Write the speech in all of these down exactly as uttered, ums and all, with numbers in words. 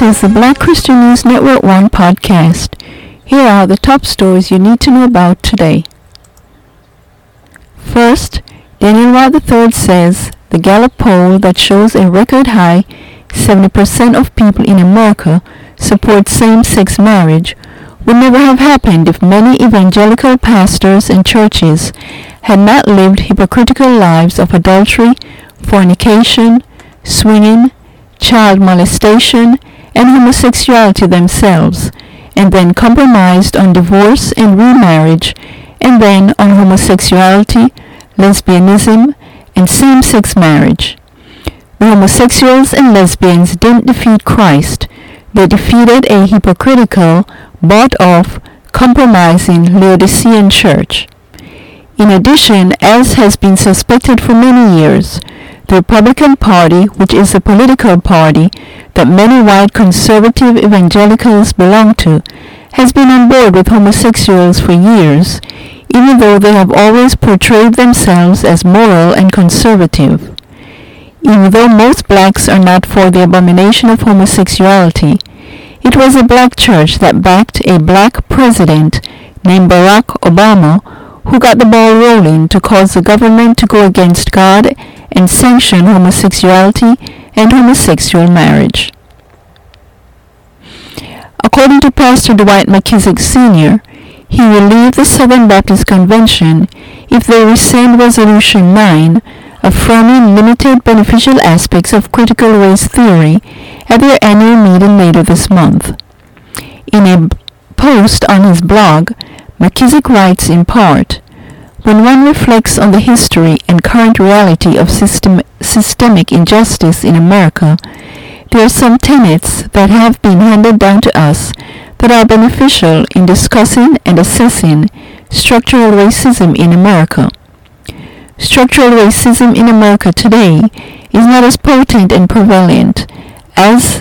is the Black Christian News Network One podcast. Here are the top stories you need to know about today. First, Daniel White the third says the Gallup poll that shows a record high seventy percent of people in America support same-sex marriage would never have happened if many evangelical pastors and churches had not lived hypocritical lives of adultery, fornication, swinging, child molestation, and homosexuality themselves, and then compromised on divorce and remarriage, and then on homosexuality, lesbianism, and same-sex marriage. The homosexuals and lesbians didn't defeat Christ. They defeated a hypocritical, bought-off, compromising Laodicean church. In addition, as has been suspected for many years, the Republican Party, which is a political party that many white conservative evangelicals belong to, has been on board with homosexuals for years, even though they have always portrayed themselves as moral and conservative. Even though most blacks are not for the abomination of homosexuality, it was a black church that backed a black president named Barack Obama who got the ball rolling to cause the government to go against God and sanction homosexuality and homosexual marriage. According to Pastor Dwight McKissick Senior, he will leave the Southern Baptist Convention if they rescind Resolution nine, affirming limited beneficial aspects of critical race theory at their annual meeting later this month. In a post on his blog, McKissick writes in part, "When one reflects on the history and current reality of system, systemic injustice in America, there are some tenets that have been handed down to us that are beneficial in discussing and assessing structural racism in America. Structural racism in America today is not as potent and prevalent as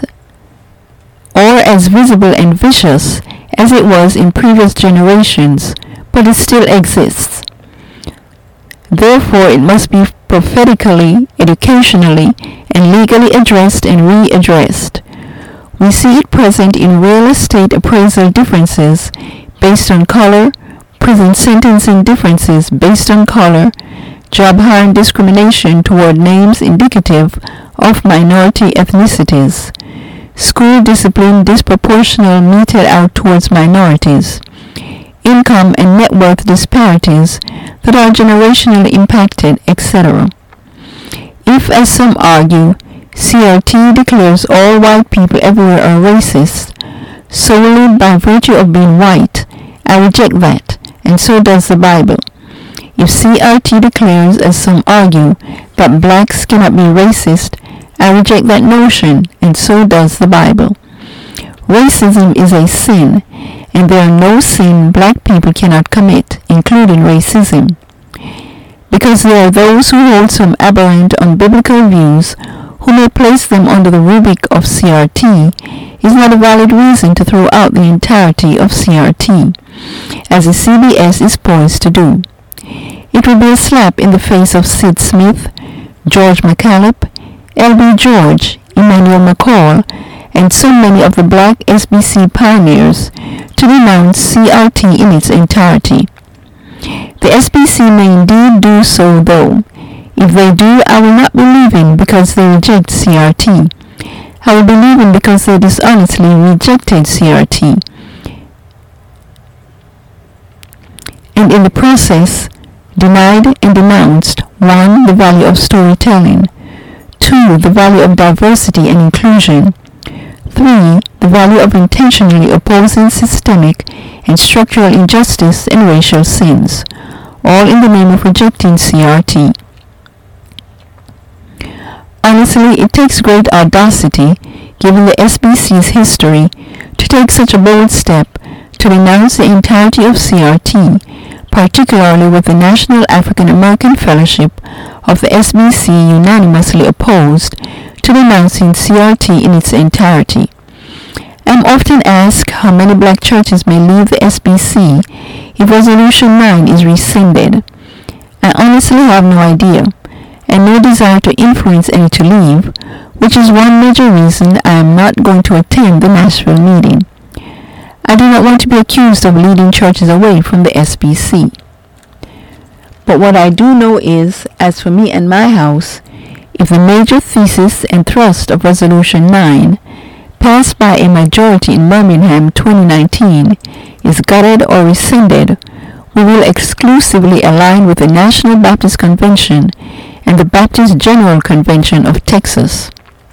or as visible and vicious as it was in previous generations, but it still exists. Therefore, it must be prophetically, educationally, and legally addressed and readdressed. We see it present in real estate appraisal differences based on color, prison sentencing differences based on color, job hiring discrimination toward names indicative of minority ethnicities, school discipline disproportional meted out towards minorities, income and net worth disparities that are generationally impacted, et cetera. If, as some argue, C R T declares all white people everywhere are racist, solely by virtue of being white, I reject that, and so does the Bible. If C R T declares, as some argue, that blacks cannot be racist, I reject that notion, and so does the Bible. Racism is a sin, and there are no sin black people cannot commit, including racism. Because there are those who hold some aberrant, unbiblical views who may place them under the rubric of C R T is not a valid reason to throw out the entirety of C R T, as the C B S is poised to do. It would be a slap in the face of Sid Smith, George McCallop, L B George, Emmanuel McCall, and so many of the black S B C pioneers to denounce C R T in its entirety. The S B C may indeed do so, though. If they do, I will not be leaving because they reject C R T. I will be leaving because they dishonestly rejected C R T. And in the process, denied and denounced, one, the value of storytelling, two, the value of diversity and inclusion, three, the value of intentionally opposing systemic and structural injustice and racial sins, all in the name of rejecting C R T. Honestly, it takes great audacity, given the S B C's history, to take such a bold step to denounce the entirety of C R T, particularly with the National African American Fellowship of the S B C unanimously opposed to denouncing C R T in its entirety. I'm often asked how many black churches may leave the S B C if Resolution nine is rescinded. I honestly have no idea, and no desire to influence any to leave, which is one major reason I am not going to attend the Nashville meeting. I do not want to be accused of leading churches away from the S B C. But what I do know is, as for me and my house, if the major thesis and thrust of Resolution nine, passed by a majority in Birmingham twenty nineteen, is gutted or rescinded, we will exclusively align with the National Baptist Convention and the Baptist General Convention of Texas.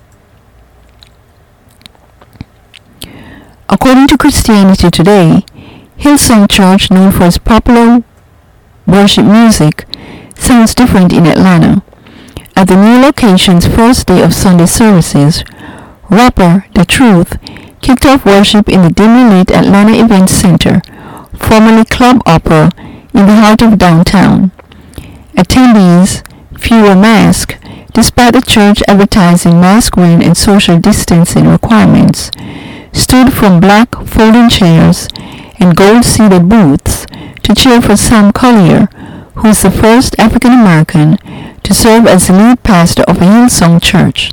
According to Christianity Today, Hillsong Church, known for its popular worship music, sounds different in Atlanta. At the new location's first day of Sunday services, rapper The Truth kicked off worship in the dimly lit Atlanta Event Center, formerly Club Opera, in the heart of downtown. Attendees, few were masked, despite the church advertising mask wearing and social distancing requirements, stood from black folding chairs and gold-seated booths to cheer for Sam Collier, who is the first African American to serve as the lead pastor of a Hillsong church.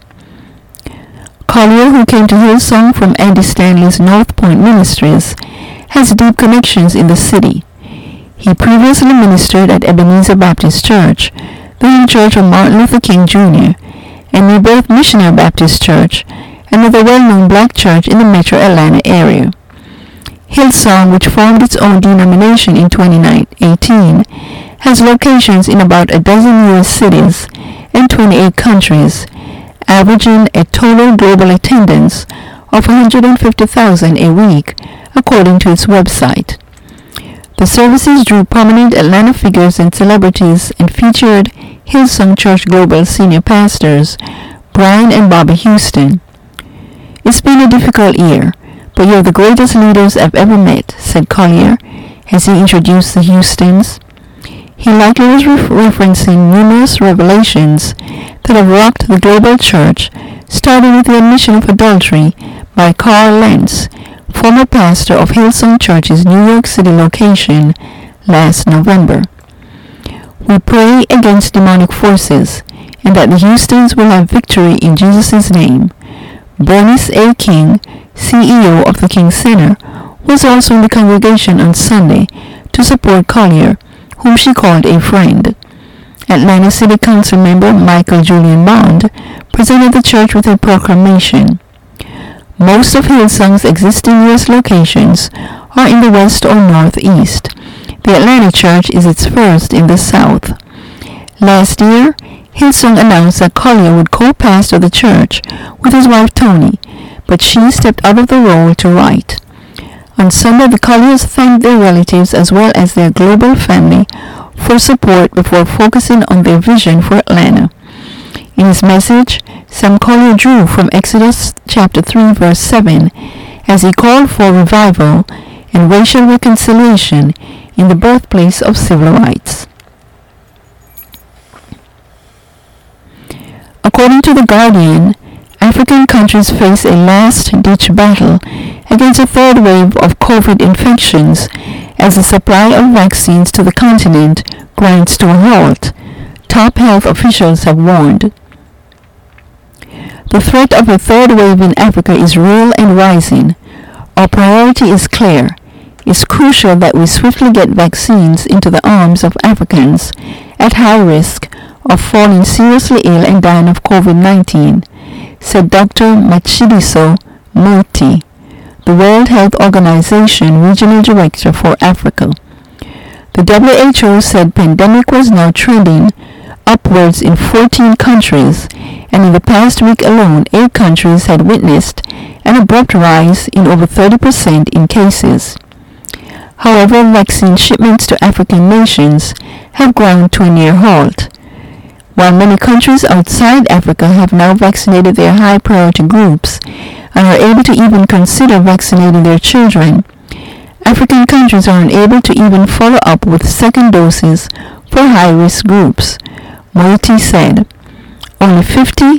Collier, who came to Hillsong from Andy Stanley's North Point Ministries, has deep connections in the city. He previously ministered at Ebenezer Baptist Church, the home church of Martin Luther King Junior, and New Birth Missionary Baptist Church, another well-known black church in the metro Atlanta area. Hillsong, which formed its own denomination in twenty eighteen, has locations in about a dozen U S cities and twenty-eight countries, averaging a total global attendance of one hundred fifty thousand a week, according to its website. The services drew prominent Atlanta figures and celebrities and featured Hillsong Church Global senior pastors Brian and Bobby Houston. It's been a difficult year, but you're the greatest leaders I've ever met, said Collier as he introduced the Houstons. He likely was re- referencing numerous revelations that have rocked the global church, starting with the admission of adultery by Carl Lentz, former pastor of Hillsong Church's New York City location, last November. We pray against demonic forces and that the Houstons will have victory in Jesus' name. Bernice A. King, C E O of the King Center, was also in the congregation on Sunday to support Collier, whom she called a friend. Atlanta City Council member Michael Julian Bond presented the church with a proclamation. Most of Hillsong's existing U S locations are in the west or northeast. The Atlanta church is its first in the south. Last year, Hillsong announced that Collier would co-pastor the church with his wife Toni, but she stepped out of the role to write. On Sunday, the Colliers thanked their relatives as well as their global family for support before focusing on their vision for Atlanta. In his message, Sam Collier drew from Exodus chapter three, verse seven, as he called for revival and racial reconciliation in the birthplace of civil rights. According to The Guardian, African countries face a last-ditch battle against a third wave of COVID infections as the supply of vaccines to the continent grinds to a halt, top health officials have warned. The threat of a third wave in Africa is real and rising. Our priority is clear. It's crucial that we swiftly get vaccines into the arms of Africans at high risk of falling seriously ill and dying of COVID nineteen, said Doctor Matshidiso Moti, the World Health Organization Regional Director for Africa. The W H O said pandemic was now trending upwards in fourteen countries, and in the past week alone, eight countries had witnessed an abrupt rise in over thirty percent in cases. However, vaccine shipments to African nations have ground to a near halt. While many countries outside Africa have now vaccinated their high-priority groups and are able to even consider vaccinating their children, African countries are unable to even follow up with second doses for high-risk groups, Moiti said. Only fifty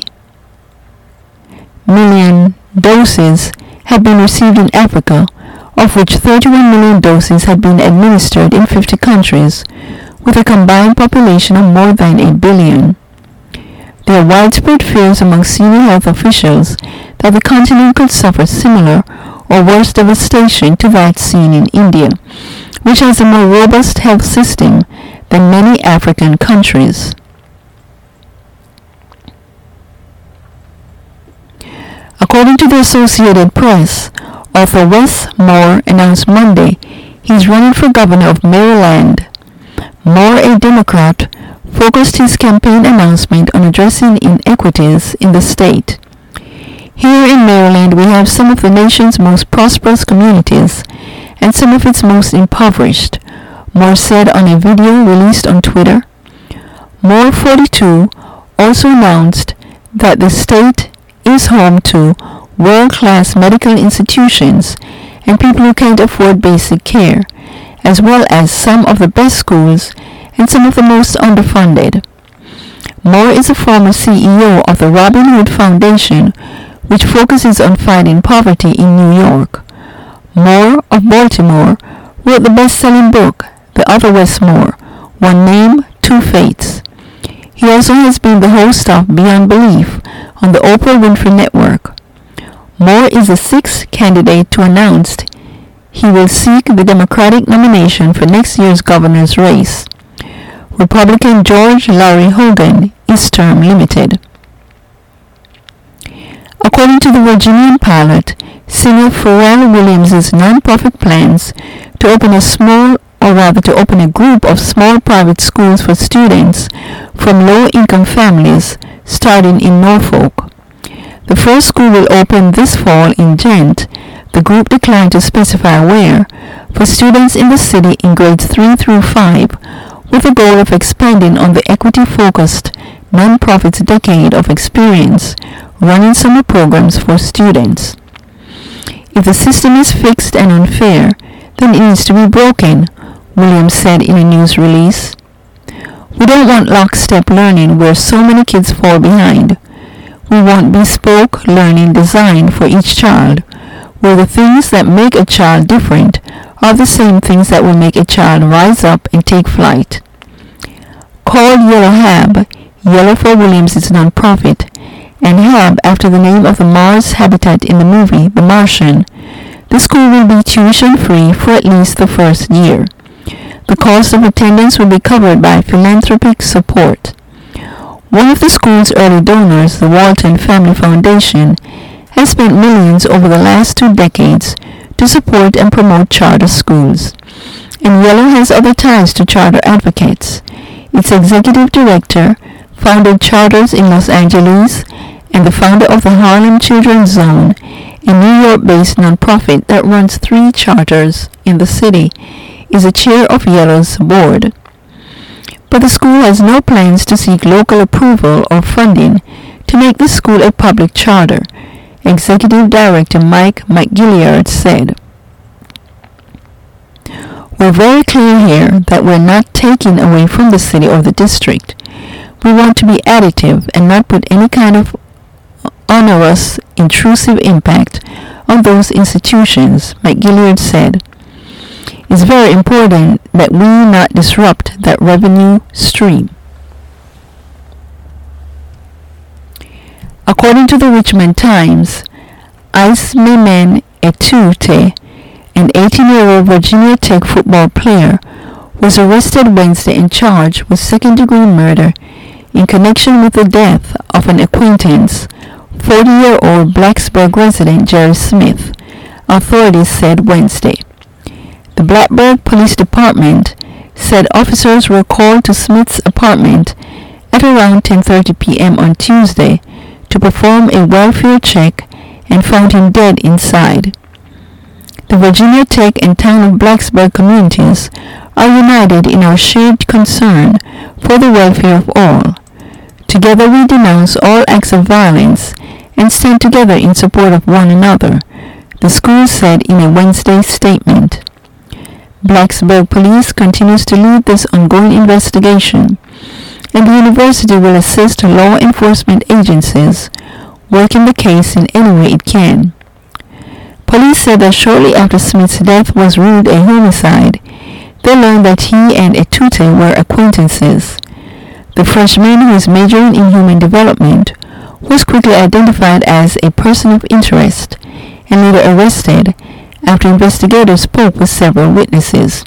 million doses had been received in Africa, of which thirty-one million doses had been administered in fifty countries, with a combined population of more than a billion. There are widespread fears among senior health officials that the continent could suffer similar or worse devastation to that seen in India, which has a more robust health system than many African countries. According to the Associated Press, author Wes Moore announced Monday he's running for governor of Maryland. Moore, a Democrat, focused his campaign announcement on addressing inequities in the state. Here in Maryland, we have some of the nation's most prosperous communities and some of its most impoverished, Moore said on a video released on Twitter. Moore, forty-two, also announced that the state is home to world-class medical institutions and people who can't afford basic care, as well as some of the best schools and some of the most underfunded. Moore is a former C E O of the Robin Hood Foundation, which focuses on fighting poverty in New York. Moore of Baltimore wrote the best-selling book, The Other Wes Moore, One Name, Two Fates. He also has been the host of Beyond Belief on the Oprah Winfrey Network. Moore is the sixth candidate to announce he will seek the Democratic nomination for next year's governor's race. Republican George Larry Hogan is term limited. According to the Virginian Pilot, Senator Pharrell Williams' nonprofit plans to open a small, or rather to open a group of small private schools for students from low-income families starting in Norfolk. The first school will open this fall in Ghent. The group declined to specify where, for students in the city in grades three through five, with the goal of expanding on the equity-focused nonprofit's decade of experience running summer programs for students. If the system is fixed and unfair, then it needs to be broken, Williams said in a news release. We don't want lockstep learning where so many kids fall behind. We want bespoke learning designed for each child, where the things that make a child different are the same things that will make a child rise up and take flight. Called Yellow Hab, Yellow for Williams' nonprofit, and Hab after the name of the Mars habitat in the movie The Martian, the school will be tuition-free for at least the first year. The cost of attendance will be covered by philanthropic support. One of the school's early donors, the Walton Family Foundation, has spent millions over the last two decades to support and promote charter schools. And Yellow has other ties to charter advocates. Its executive director founded Charters in Los Angeles and the founder of the Harlem Children's Zone, a New York-based nonprofit that runs three charters in the city, is a chair of Yellow's board. But the school has no plans to seek local approval or funding to make the school a public charter, Executive Director Mike McGilliard said. We're very clear here that we're not taking away from the city or the district. We want to be additive and not put any kind of onerous, intrusive impact on those institutions, McGilliard said. It's very important that we not disrupt that revenue stream. According to the Richmond Times, Ismaemen Etute, an eighteen-year-old Virginia Tech football player, was arrested Wednesday and charged with second-degree murder in connection with the death of an acquaintance, forty-year-old Blacksburg resident Jerry Smith, authorities said Wednesday. The Blacksburg Police Department said officers were called to Smith's apartment at around ten thirty p.m. on Tuesday to perform a welfare check and found him dead inside. The Virginia Tech and Town of Blacksburg communities are united in our shared concern for the welfare of all. Together we denounce all acts of violence and stand together in support of one another, the school said in a Wednesday statement. Blacksburg Police continues to lead this ongoing investigation, and the university will assist law enforcement agencies working the case in any way it can. Police said that shortly after Smith's death was ruled a homicide, they learned that he and Etute were acquaintances. The freshman, who is majoring in human development, was quickly identified as a person of interest and later arrested after investigators spoke with several witnesses.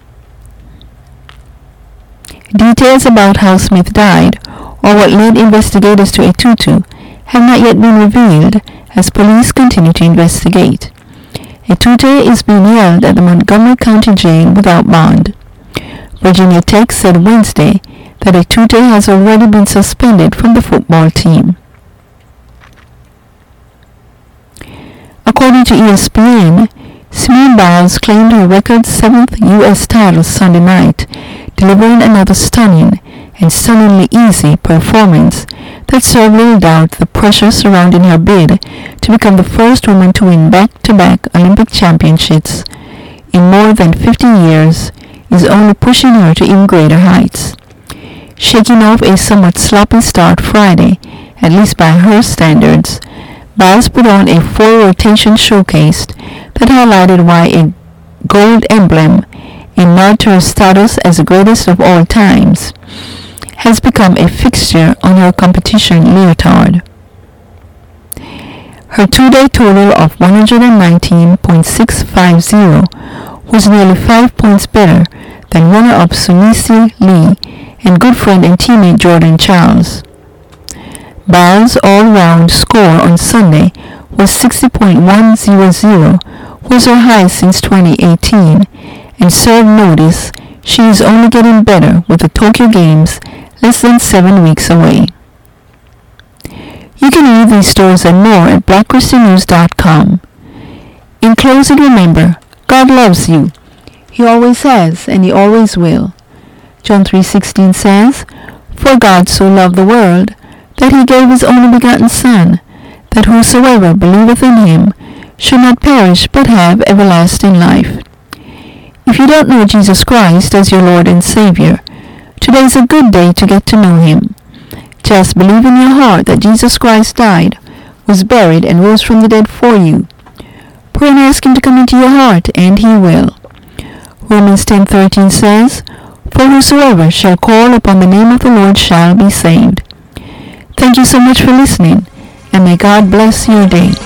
Details about how Smith died or what led investigators to Etutu have not yet been revealed as police continue to investigate. Etutu is being held at the Montgomery County Jail without bond. Virginia Tech said Wednesday that Etutu has already been suspended from the football team. According to E S P N, Simone Biles claimed her record seventh U S title Sunday night, delivering another stunning and stunningly easy performance that served little doubt the pressure surrounding her bid to become the first woman to win back-to-back Olympic championships in more than fifty years is only pushing her to even greater heights. Shaking off a somewhat sloppy start Friday, at least by her standards, Biles put on a four-rotation showcase that highlighted why a gold emblem, a nod to her status as the greatest of all times, has become a fixture on her competition leotard. Her two-day total of one hundred nineteen point six five zero was nearly five points better than runner-up Sunisi Lee and good friend and teammate Jordan Charles. Biles' all-round score on Sunday was sixty point one zero zero, was her highest since twenty eighteen, and served notice she is only getting better with the Tokyo Games less than seven weeks away. You can read these stories and more at black christian news dot com. In closing, remember, God loves you. He always has, and He always will. John three sixteen says, "For God so loved the world, that He gave His only begotten Son, that whosoever believeth in Him should not perish but have everlasting life." If you don't know Jesus Christ as your Lord and Savior, today is a good day to get to know Him. Just believe in your heart that Jesus Christ died, was buried, and rose from the dead for you. Pray and ask Him to come into your heart, and He will. Romans ten thirteen says, "For whosoever shall call upon the name of the Lord shall be saved." Thank you so much for listening, and may God bless your day.